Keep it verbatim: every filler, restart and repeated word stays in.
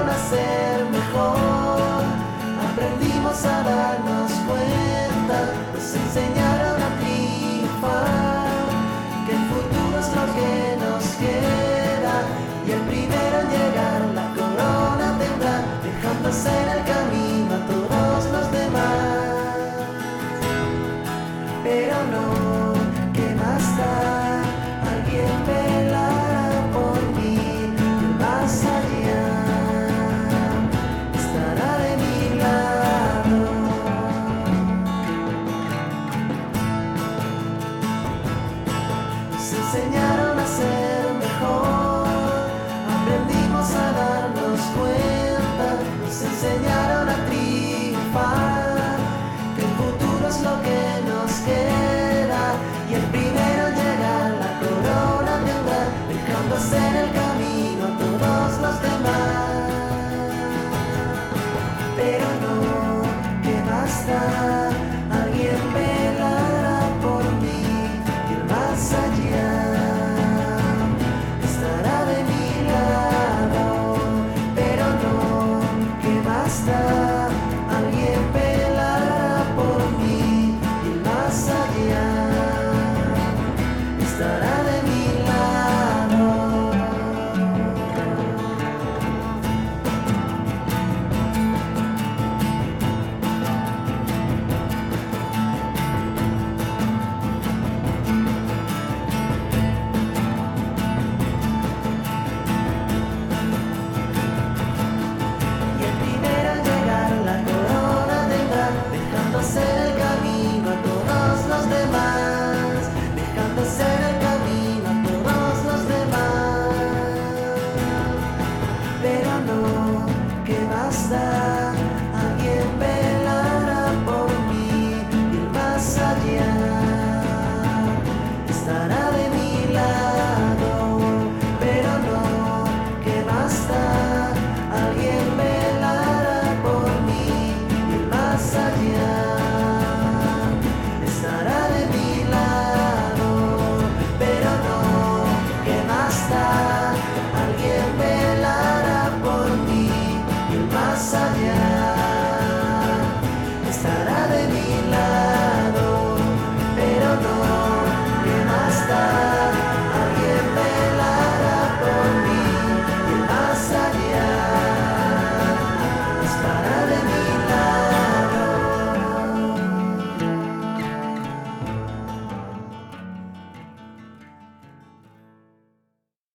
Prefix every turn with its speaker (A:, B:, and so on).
A: enseñaron a ser mejor, aprendimos a darnos cuenta, nos enseñaron a triunfar, que el futuro es lo que nos queda, y el primero en llegar la corona tendrá, dejándose en el camino a todos los demás. Pero no, ¿qué más da? Alguien velará por mí, y más allá estará de mi lado. Nos enseñaron a ser mejor, aprendimos a darnos cuenta, nos enseñaron a triunfar, que el futuro es lo que nos queda, y el primero en llegar la corona tendrá, dejándose en el camino a todos los demás. Pero no, ¿qué más da? Alguien velará por mí, y el más allá estará de mi lado. Pero no, ¿qué más da? Alguien velará por mí, y el más allá estará de mi lado. Y el primero en llegar la corona tendrá, dejándose en el camino a todos los demás, dejándose en el camino a todos los demás. Pero no, ¿qué más da? Alguien velará por mí, y el más allá estará de mi lado. Pero no, ¿qué más da? Alguien velará por mí, y el más allá estará de mi lado. Pero no, ¿qué más da? Alguien velará por mí, y el más allá estará